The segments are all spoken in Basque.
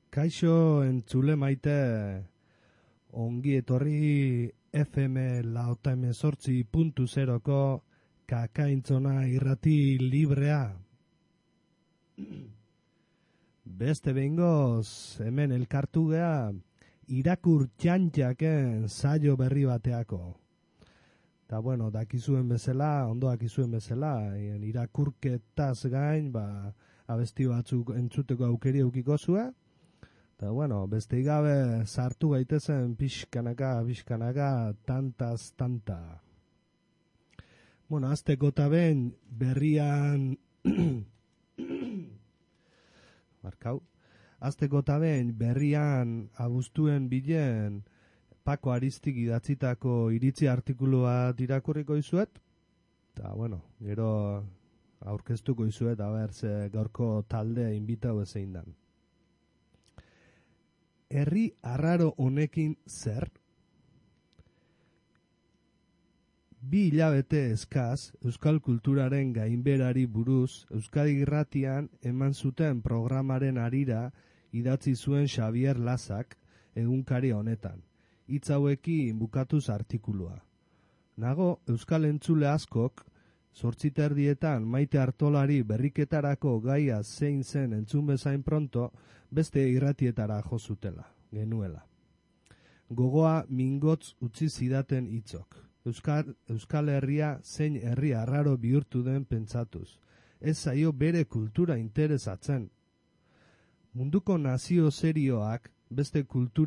Kaixo entzule maite, ongi etorri FM lauta emezortzi puntu zeroko kakaintzona irrati librea. Beste behingoz, hemen elkartu gea, irakur txantxaken saio berri bateako. Eta bueno, dakizuen bezala, ondo dakizuen bezala, irakurketaz gain, abesti batzuk entzuteko aukeri eukiko zua. Eta bueno, beste gabe sartu gaitezen pixkanaka, tantaz tanta. Bueno, azteko eta ben berrian... Azteko eta ben berrian abuztuen bilen Pako Aristik idatzitako iritzi artikulu bat irakurriko izuet. Eta bueno, gero aurkeztuko izuet, ze gaurko talde inbitau ezein dan. Herri arraro honekin zer? 2 hilabete eskaz euskal kulturaren gainberari buruz Euskadi Irratian eman zuten programaren harira idatzi zuen Xavier Lazak egunkari honetan. Hitz hauekin bukatuz artikulua. Nago euskal entzule askok 8:30 Maite Artolari berriketarako gaia zein zen entzun bezain pronto beste irratietara jo zutela, genuela. Gogoa mingotz utzi zidaten hitzok. Euskal Herria zein herri arraro bihurtu den pentsatuz. Ez zaio bere kultura interesatzen. Munduko nazio serioak bere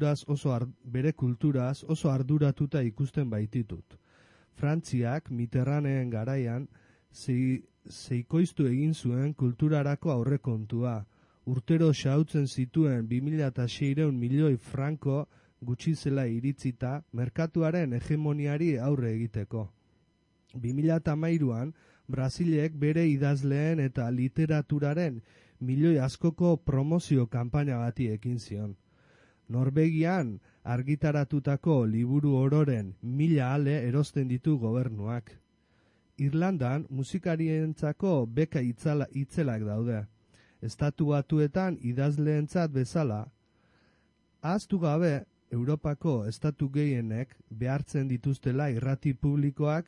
kulturaz oso arduratuta ikusten baititut. Frantziak Mitterranden garaian zeikoiztu egin zuen kulturarako aurrekontua. Urtero xautzen zituen 2.600 milioi franko gutxi zela iritzita merkatuaren hegemoniari aurre egiteko. 2013an Brasilek bere idazleen eta literaturaren milioi askoko promozio kanpaina bati ekin zion. Norvegian argitaratutako liburu ororen 1000 ale erosten ditu gobernuak. Irlandan musikarientzako beka itzelak daude. Estatu Batuetan idazleentzat bezala, ahaztu gabe Europako estatu gehienek behartzen dituztela irrati publikoak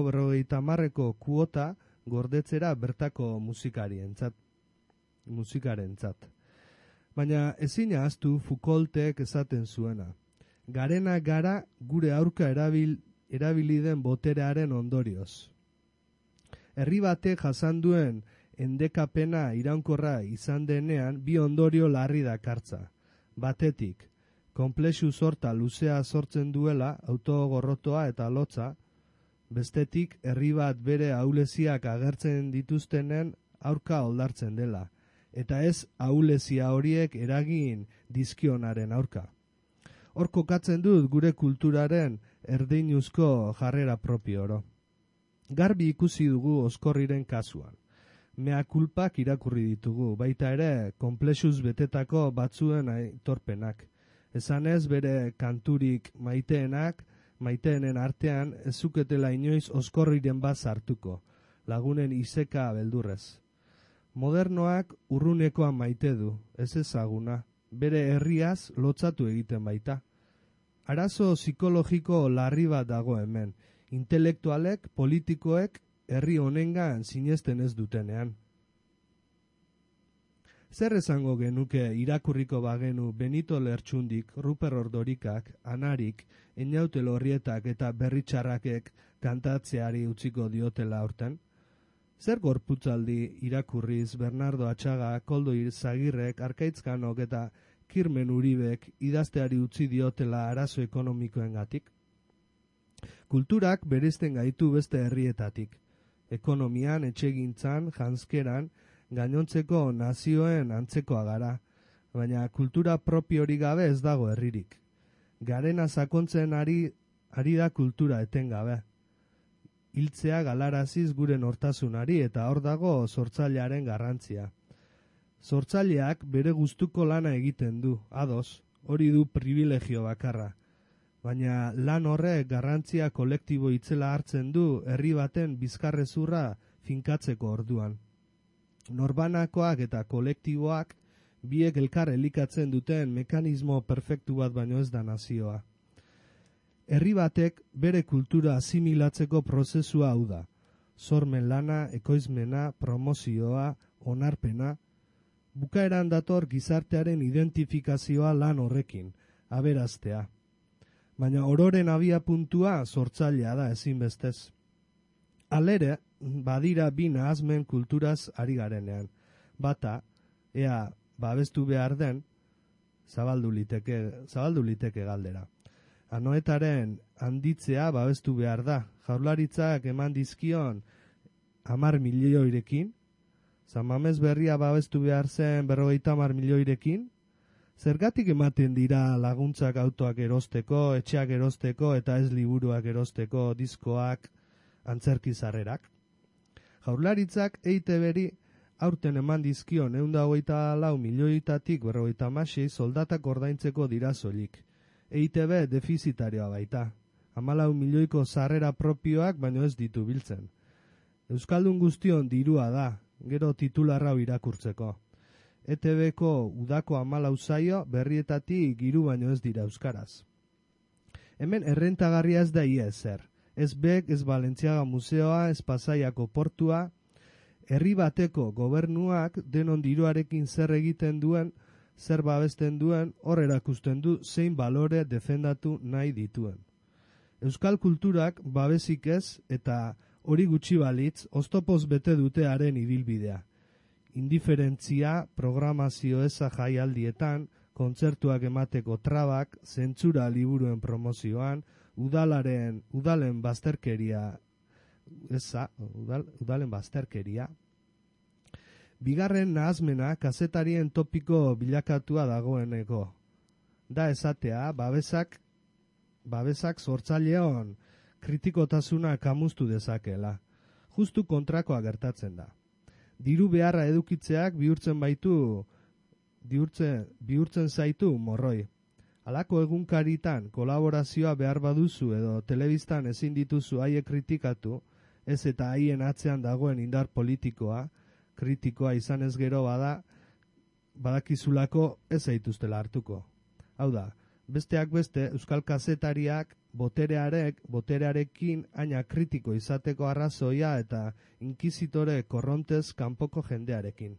50% kuota gordetzera bertako musikarentzat. Baina ezin ahaztu Foucaultek esaten zuena. Garena gara gure aurka erabili den boterearen ondorioz. Herri batek jasan duen endekapena iraunkorra izan denean 2 ondorio larri dakartza. Batetik, konplexu sorta luzea sortzen duela autogorrotoa eta lotza. Bestetik, herri bat bere ahuleziak agertzen dituztenen aurka oldartzen dela. Eta ez ahulezia horiek eragin dizkionaren aurka. Hor kokatzen dut gure kulturaren erdeinuzko jarrera propio oro. Garbi ikusi dugu Oskorriren kasuan. Mea kulpak irakurri ditugu, baita ere konplexuz betetako batzuen aitorpenak. Esanez bere kanturik maiteenen artean ez zuketela inoiz Oskorriren bat sartuko, lagunen iseka beldurrez. Modernoak urrunekoa maite du, ez ezaguna, bere herriaz lotzatu egiten baita. Arazo psikologiko larri bat dago hemen, intelektualek, politikoek, herri honengan sinesten ez dutenean. Zer esango genuke irakurriko bagenu Benito Lertxundik, Ruper Ordorikak, Anarik, Einaute Lorrietak eta Berritxarrakek kantatzeari utziko diotela aurten? Zer gorputzaldi irakurriz Bernardo Atxaga, Koldo Zagirrek, Arkaitzkanok eta Kirmen Uribek idazteari utzi diotela arazo ekonomikoengatik? Kulturak bereizten gaitu beste herrietatik. Ekonomian, etxegintzan, janzkeran, gainontzeko nazioen antzekoa gara, baina kultura propiori gabe ez dago herririk. Garena sakontzen ari da kultura etengabe. Hiltzea galaraziz gure nortasunari eta hor dago sortzailearen garrantzia. Sortzaileak bere gustuko lana egiten du, ados, hori du privilegio bakarra. Baina lan horrek garrantzia kolektibo itzela hartzen du herri baten bizkarrezurra finkatzeko orduan. Norbanakoak eta kolektiboak biek elkar elikatzen duten mekanismo perfektu bat baino ez da nazioa. Herri batek bere kultura asimilatzeko prozesua hau da. Sormen lana, ekoizmena, promozioa, onarpena. Bukaeran dator gizartearen identifikazioa lan horrekin, aberaztea. Baina ororen abia puntua sortzailea da ezinbestez. Halere, badira bi nahasmen kulturaz ari garenean. Bata, ea babestu behar den, zabaldu liteke galdera. Anoetaren handitzea babestu behar da. Jaurlaritzak eman dizkion 10 milioirekin, San Mamés berria babestu behar zen 50 milioirekin, zergatik ematen dira laguntzak autoak erosteko, etxeak erosteko eta ez liburuak erosteko, diskoak, antzerki sarrerak. Jaurlaritzak EITB-ri aurten eman dizkion 124 milioitatik 56 soldatak ordaintzeko dira soilik. EITB defizitarioa baita. 14 milioiko sarrera propioak baino ez ditu biltzen. Euskaldun guztion dirua da, gero titular hau irakurtzeko. ETB-ko udako 14 saio berrietatik 3 baino ez dira euskaraz. Hemen errentagarria ez da ia ezer. Ez BEK, ez Balentziaga Museoa, ez Pasaiako portua, herri bateko gobernuak denon diruarekin zer egiten duen, zer babesten duen, hor erakusten du zein balore defendatu nahi dituen. Euskal kulturak babesik ez eta hori gutxi balitz, oztopoz bete dute haren ibilbidea. Indiferentzia, programazio eza jaialdietan, kontzertuak emateko trabak, zentzura liburuen promozioan, udalen bazterkeria, udalen bazterkeria. Bigarren nahazmena kazetarien topiko bilakatua dagoeneko. Da esatea, babesak sortzaileon kritikotasuna kamustu dezakela. Justu kontrakoa gertatzen da. Diru beharra edukitzeak bihurtzen zaitu morroi. Halako egunkaritan kolaborazioa behar baduzu edo telebistan ezin dituzu haiek kritikatu, ez eta haien atzean dagoen indar politikoa, kritikoa izan ez gero badakizulako ez zaituztela hartuko. Hau da, besteak beste, euskal kazetariak boterearekin aina kritiko izateko arrazoia eta inkizitore korrontez kanpoko jendearekin.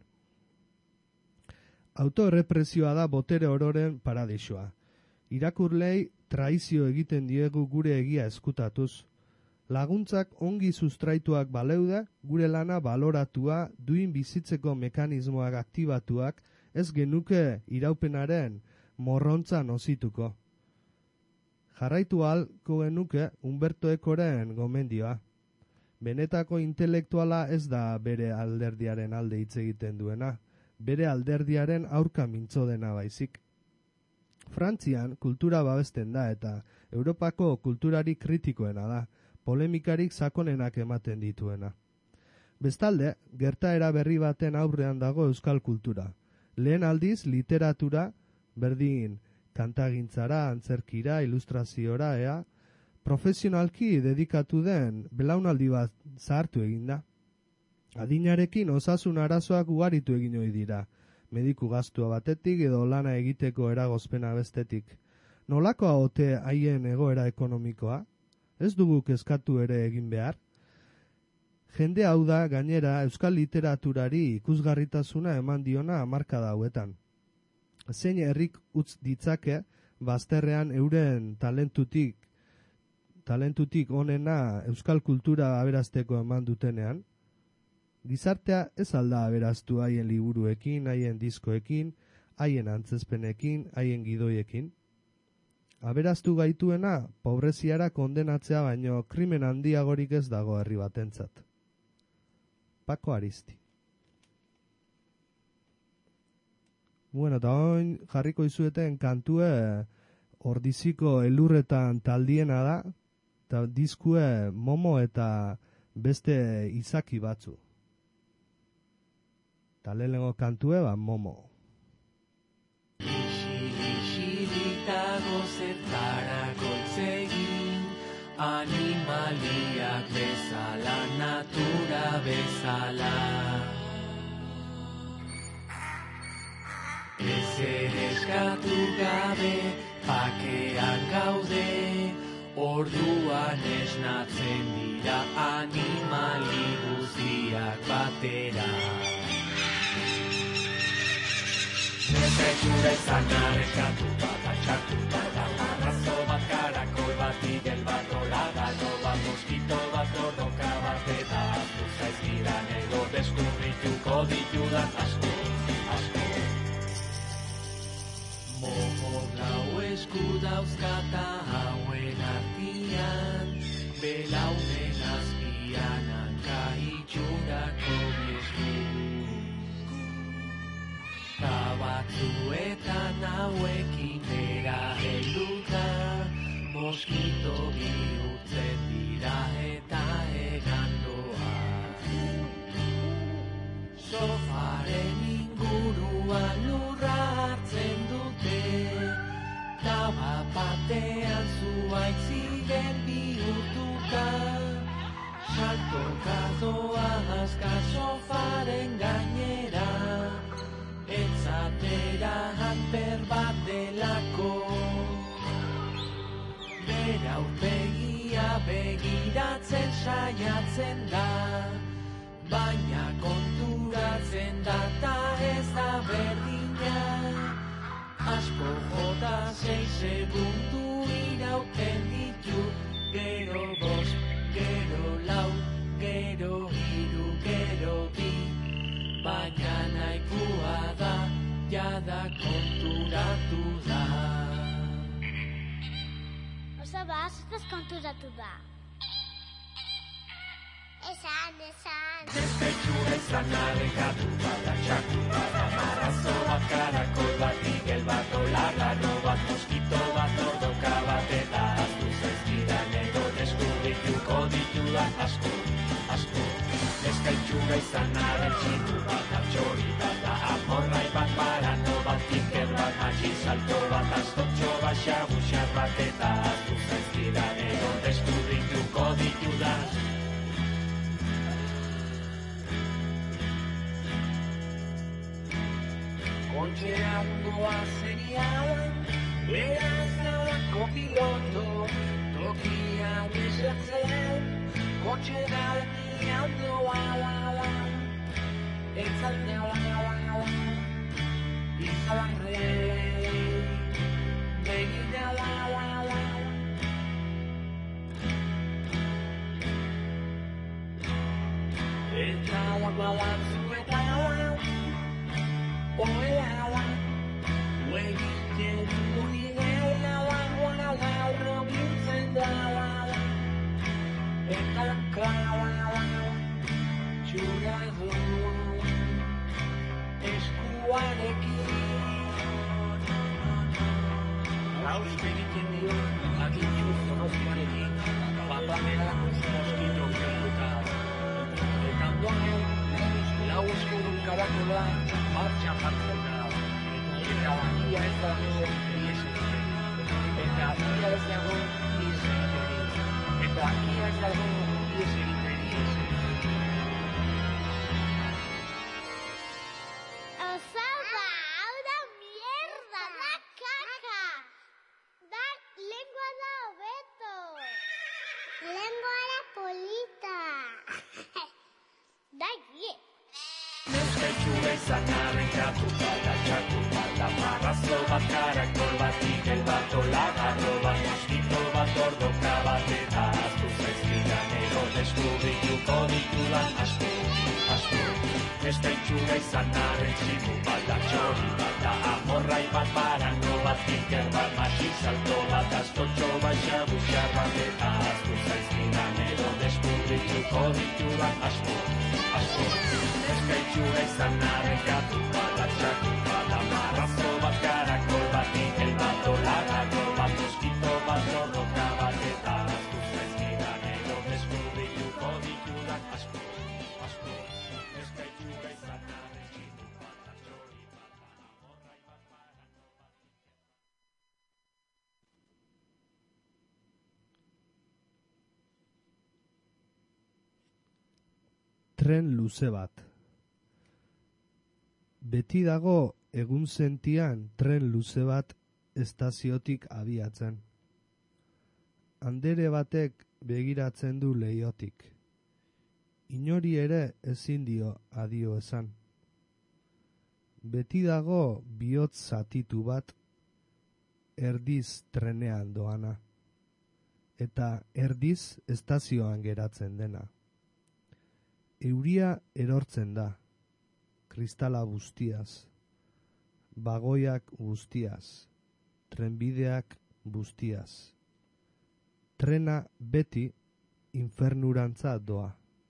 Autoerrepresioa da botere ororen paradisua. Irakurlei traizio egiten diegu gure egia eskutatuz. Laguntzak ongi sustraituak baleuda, gure lana baloratua, duin bizitzeko mekanismoak aktibatuak, ez genuke iraupenaren morrontza nozituko. Jarraitu ahalko genuke Humberto Ecoren gomendioa. Benetako intelektuala ez da bere alderdiaren alde hitz egiten duena, bere alderdiaren aurka mintzo dena baizik. Frantzian kultura babesten da eta Europako kulturari kritikoena da, polemikarik sakonenak ematen dituena. Bestalde, gertaera berri baten aurrean dago euskal kultura. Lehen aldiz, literatura, berdin kantagintzara, antzerkira, ilustraziora, profesionalki dedikatu den belaunaldi bat zahartu eginda. Adinarekin osasun arazoak ugaritu egin ohi dira, mediku gastua batetik edo lana egiteko eragozpena bestetik. Nolakoa ote haien egoera ekonomikoa? Ez dugu kezkatu ere egin behar? Jende hau da gainera euskal literaturari ikusgarritasuna eman diona hamarkada hauetan. Zein herrik utz ditzake bazterrean euren talentutik onena euskal kultura aberasteko eman dutenean? Gizartea ez alda aberaztu haien liburuekin, haien diskoekin, haien antzezpenekin, haien gidoiekin. Aberaztu gaituena, pobreziara kondenatzea baino krimen handiagorik ez dago herri batentzat. Paco Aristi. Bueno, eta oin jarriko izueten kantue Ordiziko elurretan taldiena da, eta diskue Momo eta beste izaki batzu. Eta lehenengo kantue, Momo. Isilitago zetarako itzegin, animaliak bezala, natura bezala. ezer eskatu gabe, bakean gaude, orduan esnatzen dira animali guztiak batera. Nesretxura izan areskatu bat, atxatu bat, arrazo bat, karakol bat, igel bat, olagano bat, moskito bat, gordoka bat, eta asko zaizkidan edo deskubrituko ditudan asko, asko. Mojo lau esku dauzkata hauen artian, belaunen azpian hanka itxurako biesku. Batzuetan hauekin bera helduta, moskito bihurtzen dira eta egandoa. Sofaren inguruan lurra hartzen dute, taba batean zuaitz ziren bihurtuta. Saltoka doa azka sofaren gainera, etzatera hanper bat delako. Bera aurpegia begiratzen saiatzen da, baina konturatzen da ta ez da berdina. Asko jota 6 segundu irauten ditu, gero 5, gero 4, gero 3, gero 2, baina nahikoa da, jada konturatu da. Osaba, zutaz konturatu da. Esan. Despetxura izan arrekatu bat, atxatu bat, amarrazo bat, karakol bat, igel bat, olagano bat, moskito bat, ordoka bat, eta aztu zaizkidan edo deskubrituko ditudan asko, asko. Eskaitxura izan arren txitu bat, atxori bat, amorrai bat, parano bat, tinker bat, matxin salto bat, aztotxo bat, xabuxar bat, eta aztu zaizkidan edo deskubrituko ditudan. Kontxean goa zerian, beraz nolako piloto, tokian esertzen, kotxean nian doa, etzaldea, izalarre, begida, eta batzuetan, oela, egiten unigela, laurro biltzen da, eta txura du, eskuarekin. Lauz egiten dio, agitxuz zorroztuarekin, batamera moskito kelduta. Eta ondoren, lau eskudun karakola, martxan jartzen da. Eta ia ez dago ies egiten. Eta ia ez dago ies egiten. Eta ia ez dago ies egiten. Osaba, hau da mierda, da kaka. Da lengua da hobeto. Lengua da polita. Da ie. Despetxura izan arrenkatu bat, atxatu bat, amarrazo bat, karakol bat, igel bat, olagano bat, moskito bat, ordoka bat, eta aztu zaizkidan edo deskubrituko ditudan asko, asko. Despetxura izan arrentzitu bat, atxori bat, amorrai bat, parano bat, tinker bat, matxin salto bat, aztotxo bat, xabuxar bat, eta aztu zaizkidan edo deskubrituko ditudan asko, asko. Eskaitxura izan arrenkatu bat, atxatu bat, amarrazo bat, karakol bat, igel bat, olagano bat, moskito bat, ordoka bat, eta aztu zaizkidan edo deskubrituko ditudan asko, asko. Eskaitxura izan arrenkatu bat, atxori bat, amorrai bat, parano bat, Tren luze bat. Beti dago egun sentian tren luze bat estaziotik abiatzen. Andere batek begiratzen du leihotik. Inori ere ezin dio adio esan. Beti dago bihotz zatitu bat erdiz trenean doana, eta erdiz estazioan geratzen dena. Euria erortzen da, kristala guztiaz, bagoiak guztiaz, trenbideak guztiaz. Trena beti infernurantza doa.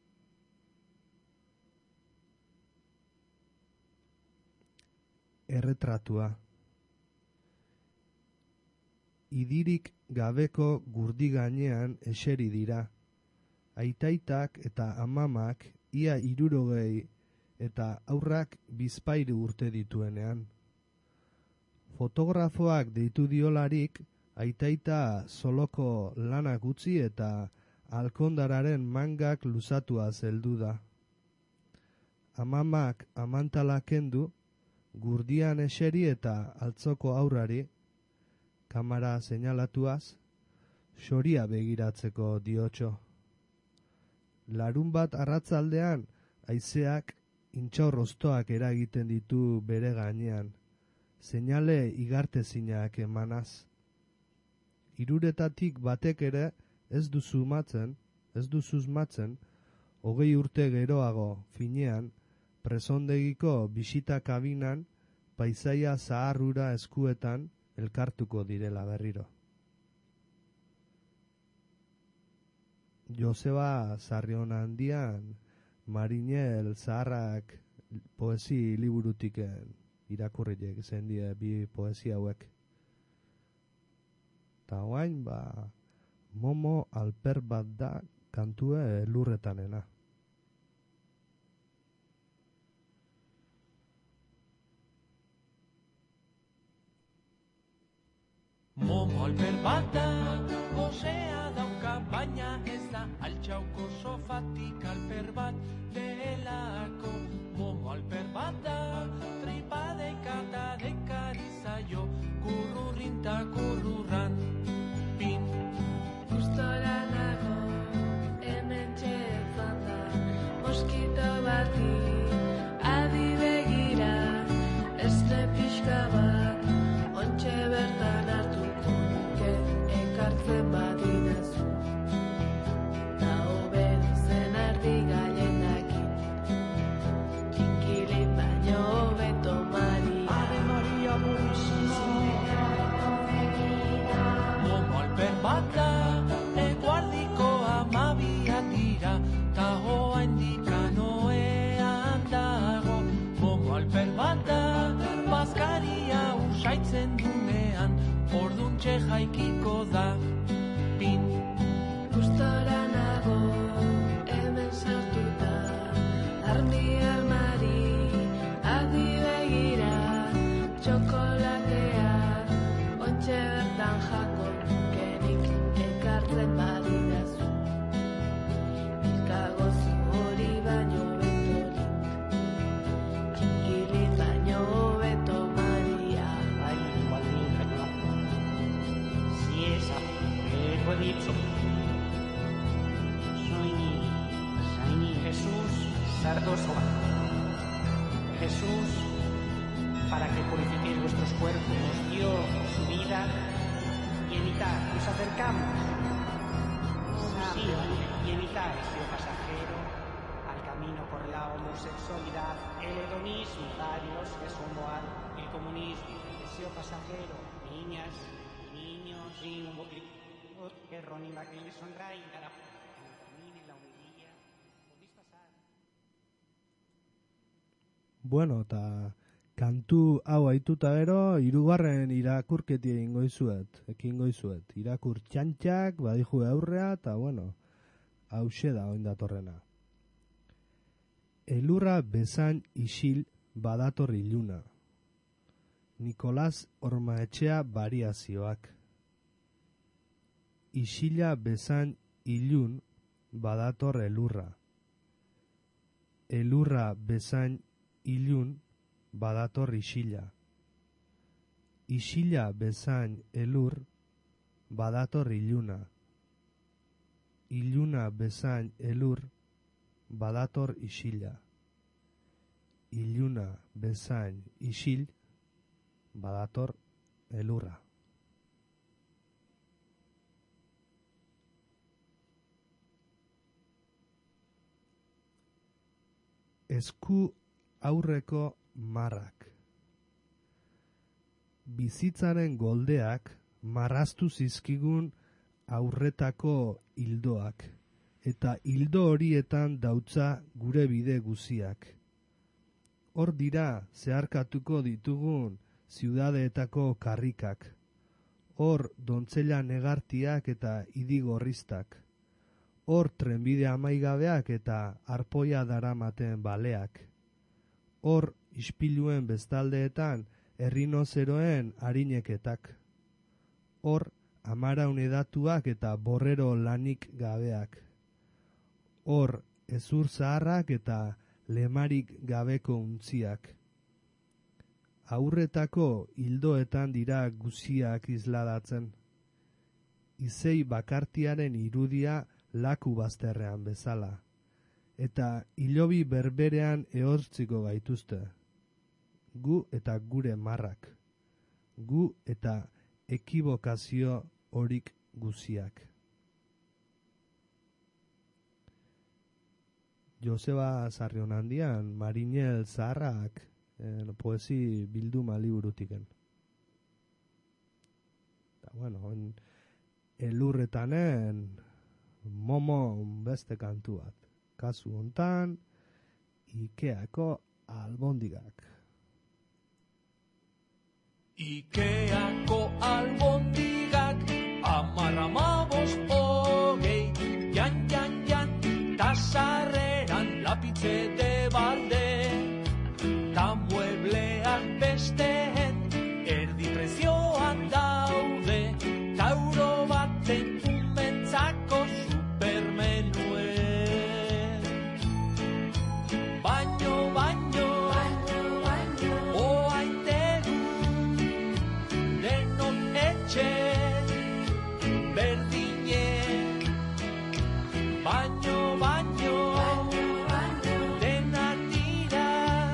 Erretratua. Idirik gabeko gurdi gainean eseri dira. Aitaitak eta amamak ia 60 eta aurrak bizpahiru urte dituenean. Fotografoak deitu diolarik, aitaita soloko lanak utzi eta alkondararen mangak luzatua heldu da. Amamak amantala kendu, gurdian eseri eta altzoko aurrari, kamara seinalatuaz, xoria begiratzeko diotxo. Larun bat arratzaldean, haizeak intxaurroztoak eragiten ditu bere gainean, seinale igartezinak emanaz. 3 batek ere ez du susmatzen, 20 urte geroago finean, presondegiko bisita kabinan, paisaia zaharrura eskuetan elkartuko direla berriro. Joseba Sarrionandian Marinel Zaharrak poesi liburutik irakurriek zen die bi poesia hauek. Ta guain, Momo alper bat da kantue lurretanena. Momo alper bat da, gozea dauka, baina ez da altxauko sofatik alper bat delako. Momo alper bat da, tripa dekata dekari zaio, kurrurrin ta kurrurran, pin. Gustora nago, hemen txetzan da, moskito bati, adi begira, esne pixka bat, ontxe bertan hartuko nuke, ekartzen badidazu. Ta hoben zen ardi gailenakin, kinkilin baino hobeto Maria. Ave Maria Purísima. Momo alper bat da, eguardiko 12 dira, ta hoa indikanoean dago. Momo alper bat da, bazkaria usaitzen dunean, orduntxe jaikiko da, pin. Gustora nago, hemen sartuta, armi armari, adi begira, txokolatea, ontxe bertan jako, kerik ekartzen badidazu. Bilkagozu hori baino betorik, txikilin baino beto Maria. Ay, baldin, si esa, he dicho. Soy Jesús Sardoso. Jesús, para que purifiquéis vuestros cuerpos, nos dio su vida y evitar, nos acercamos. Sí, y evitar, señor pasajero, al camino por la homosexualidad, el hedonismo, varios que somos el comunismo, deseo pasajero, niñas y niños, y un poquito que Ronnie McLean sonra y dará cuando termine la humilía, podéis pasar. Bueno, eta kantu hau aituta gero, 3. irakurketi ekingo izuet. Irakur txantxak, badiju aurrea, eta bueno, hause da oin datorrena. Elurra bezain isil badator iluna. Nikolas Ormaetxea variazioak. Isila bezain ilun badator elurra. Elurra bezain ilun badator isila. Isila bezain elur, badator iluna. Iluna bezain elur, badator isila. Iluna bezain isil, badator elurra. Esku aurreko marrak. Bizitzaren goldeak marraztu zizkigun aurretako hildoak, eta hildo horietan dautza gure bide guziak. Hor dira zeharkatuko ditugun ziudadeetako karrikak, hor dontzela negartiak eta idigorriztak, hor trenbide amaigabeak eta arpoia daramaten baleak, hor ispiluen bestaldeetan errinozeroen harineketak, hor amaraun edatuak eta borrero lanik gabeak, hor ezur zaharrak eta lemarik gabeko untziak. Aurretako hildoetan dira guziak isladatzen, izei bakartiaren irudia laku bazterrean bezala, eta hilobi berberean ehortziko gaituzte. Gu eta gure marrak, gu eta ekibokazio horik guziak. Joseba Sarrionandian, Marinel Zaharrak, poesi bilduma liburutiken. Eta, bueno, elurretanen momo beste kantu bat. Kasu hontan, Ikeako albondigak. Ikeako albondigak, 10, 15, 20, jan, jan, jan, ta sarreran lapitze de balde, ta muebleak besteen erdi prezioan daude, ta euro baten umentzako supermenue. Baino, oaitegu, denon etxe, berdine. Baino, dena dira,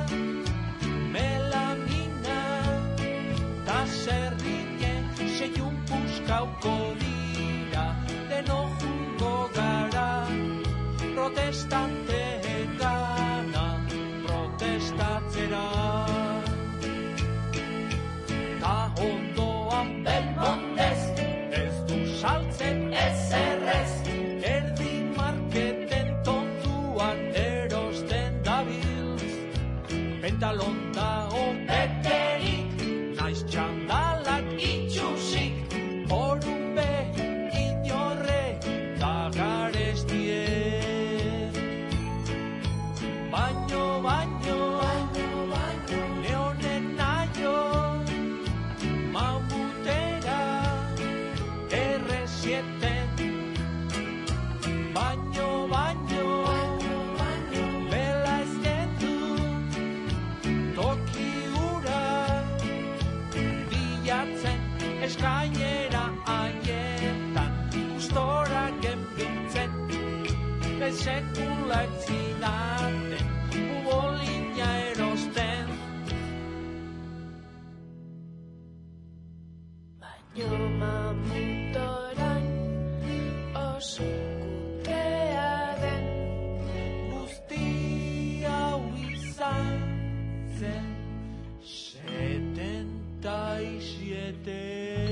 melamina, ta zerrine, seiun puskauko dira, deno jungo gara, protestante gana, protestatzera. Ta ondoan Belmontez, ez du saltzen ezerrez, erdi marketen tontuan erosten dabiltz. Pentalonta beterik, naiz txandalak itxusik, orumbe inorre da garestie. Baino, leonen naio, mamutera, R7. Baino, bela ezketu, toki ura, bilatzen eskainera haietan, gustora genbiltzen, sekula etzinaten, ubolina erosten. Baino mamutoran oso kutea den, Guzti hau izan zen 77.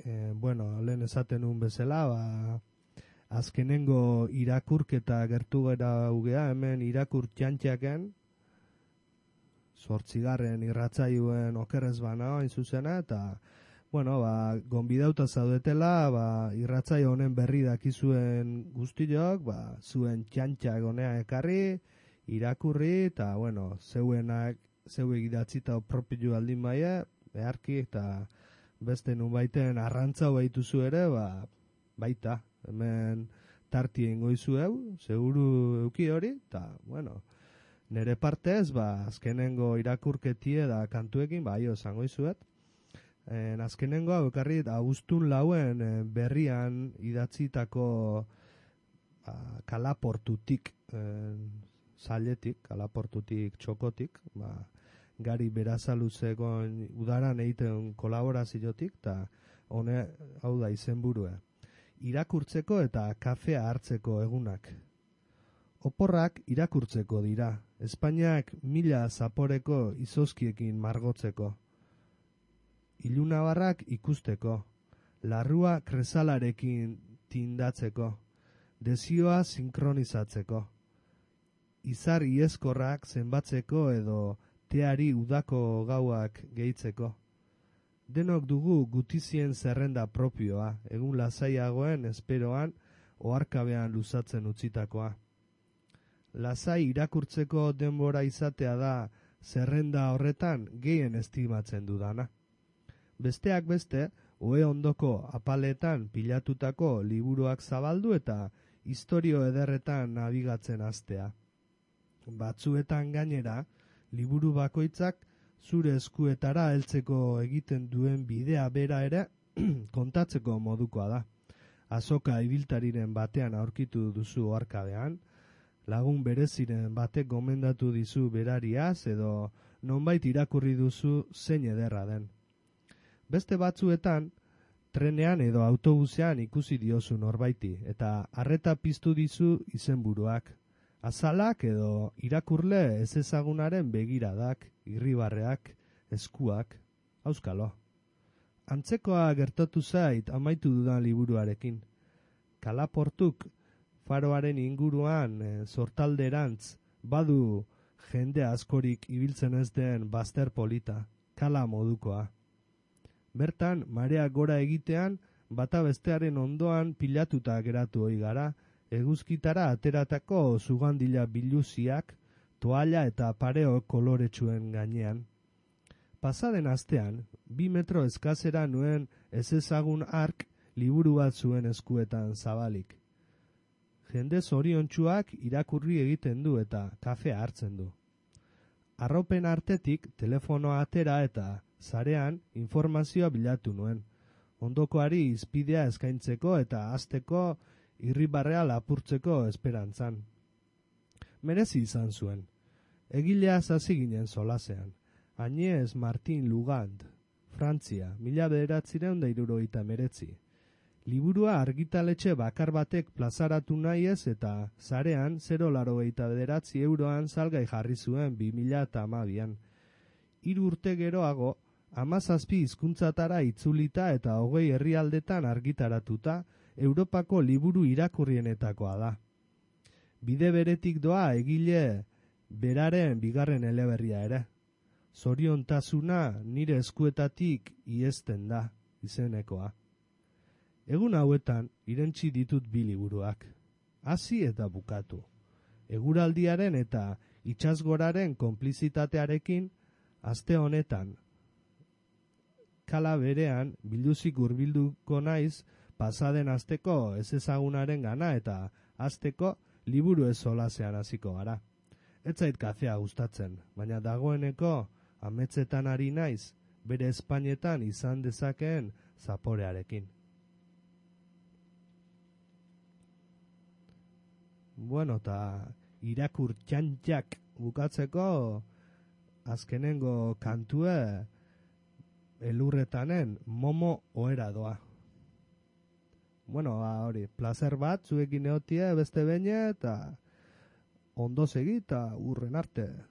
lehen esaten nuen bezala, azkenengo irakurketa gertu gara ugea, hemen irakur txantxaken, 8. irratzaioen okerrez bana hain zuzena, eta, gonbidauta zaudetela, irratzaio honen berri dakizuen guztiok, zuen txantxak honea ekarri, irakurri, eta, zeu egidatzita propio aldin baia, beharki, eta beste nun baiten arrantzau baituzu ere, baita, hemen tarti ingoizu seguru euki hori, eta, nere partez, azkenengo irakurketie da kantuekin, esango izuet. Azkenengo hau ekarri, abuztun lauen berrian idatzitako kalaportutik, zailetik, kalaportutik txokotik, gari berazaluzegon udaran egiten kolaboraziotik, eta hau da izenburua. Irakurtzeko eta kafea hartzeko egunak. Oporrak irakurtzeko dira, Espainiak 1000 zaporeko izozkiekin margotzeko. Ilunabarrak ikusteko, larrua kresalarekin tindatzeko, desioa sinkronizatzeko, izar iezkorrak zenbatzeko edo teari udako gauak gehitzeko. Denok dugu gutizien zerrenda propioa, egun lasaiagoen esperoan oharkabean luzatzen utzitakoa. Lasai irakurtzeko denbora izatea da zerrenda horretan gehien estimatzen dudana. Besteak beste, ohe ondoko apaletan pilatutako liburuak zabaldu eta istorio ederretan nabigatzen hastea. Batzuetan gainera, liburu bakoitzak zure eskuetara heltzeko egiten duen bidea bera ere kontatzeko modukoa da. Azoka ibiltariren batean aurkitu duzu oharkabean, lagun bereziren batek gomendatu dizu berariaz edo nonbait irakurri duzu zein ederra den. Beste batzuetan, trenean edo autobusean ikusi diozu norbaiti eta arreta piztu dizu izenburuak. Azalak edo irakurle ezezagunaren begiradak, irribarreak, eskuak, auskalo. Antzekoa gertatu zait amaitu dudan liburuarekin. Kalaportuk faroaren inguruan sortalderantz badu jende askorik ibiltzen ez den bazter polita, kala modukoa. Bertan, marea gora egitean, bata bestearen ondoan pilatuta geratu ohi gara, eguzkitara ateratako zugandila biluziak, toalla eta pareo koloretsuen gainean. Pasaden astean, 2 metro eskazera nuen ezezagun ark liburu bat zuen eskuetan zabalik. Jende zoriontsuak irakurri egiten du eta kafea hartzen du. Arropen artetik telefonoa atera eta sarean informazioa bilatu nuen. Ondokoari izpidea eskaintzeko eta hasteko irribarrea lapurtzeko esperantzan. Merezi izan zuen. Egilea hasi ginen solasean. Agnès Martin Lugand, Frantzia, 1979. Liburua argitaletxe bakar batek plazaratu nahi ez eta sarean 0,89 euroan salgai jarri zuen 2012an. 3 urte geroago, 17 hizkuntzatara itzulita eta 20 herrialdetan argitaratuta, Europako liburu irakurrienetakoa da. Bide beretik doa egile beraren bigarren eleberria ere. Zoriontasuna nire eskuetatik iesten da, izenekoa. Egun hauetan irentsi ditut 2 liburuak. Hasi eta bukatu. Eguraldiaren eta itsasgoraren konplizitatearekin aste honetan. Kala berean biluzik hurbilduko naiz pasaden asteko ezezagunaren gana eta asteko liburu ez solasean hasiko gara. Ez zait kafea gustatzen, baina dagoeneko ametzetan ari naiz bere Espainetan izan dezakeen zaporearekin. Eta irakur txantxak bukatzeko azkenengo kantue elurretanen momo ohera doa. Hori, placer bat zuekin egotie beste beine eta ondo segi eta urren arte.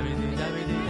dabidi dabidi